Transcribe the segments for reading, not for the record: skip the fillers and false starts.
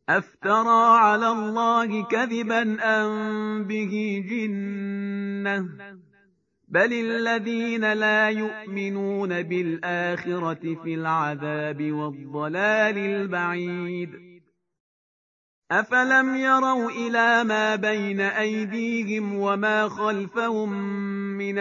أفترى على الله كذبا أم به جنة بل الذين لا يؤمنون بالآخرة في العذاب والضلال البعيد أفلم يروا إلى ما بين أيديهم وما خلفهم من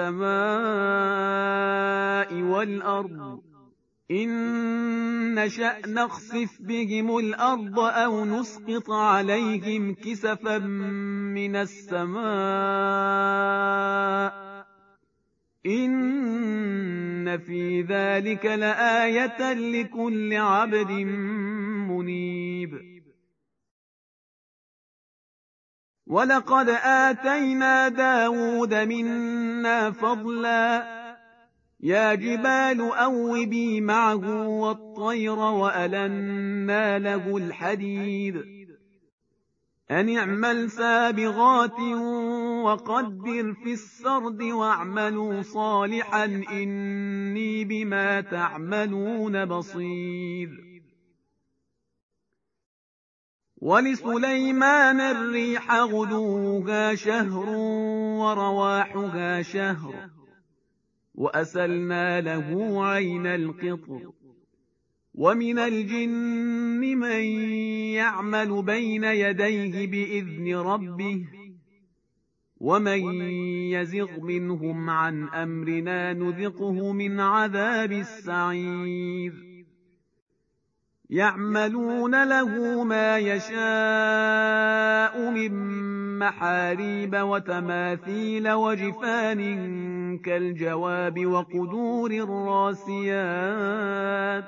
السماء والأرض إن نشأ نخسف بهم الأرض أو نسقط عليهم كسفا من السماء إن في ذلك لآية لكل عبد منيب ولقد آتينا داود منا فضلا يا جبال أوبي معه والطير وألنا له الحديد أن اعمل سابغات وقدر في السرد واعملوا صالحا إني بما تعملون بصير ولسليمان الريح غدوها شهر ورواحها شهر وأسلنا له عين القطر ومن الجن من يعمل بين يديه بإذن ربه ومن يزغ منهم عن أمرنا نذقه من عذاب السعير يعملون له ما يشاء من محاريب وتماثيل وجفان كالجواب وقدور الراسيات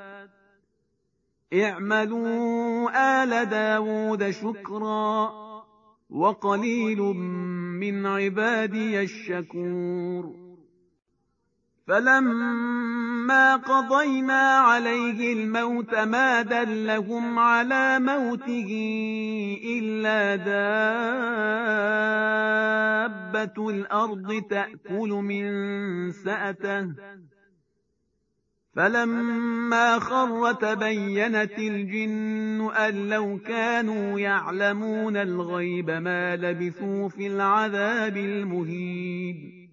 اعملوا آل داود شكرا وقليل من عبادي الشكور فلما قضينا عليه الموت ما دلهم على موته إلا دابة الأرض تأكل من سأته فلما خر تبينت الجن أن لو كانوا يعلمون الغيب ما لبثوا في العذاب المهين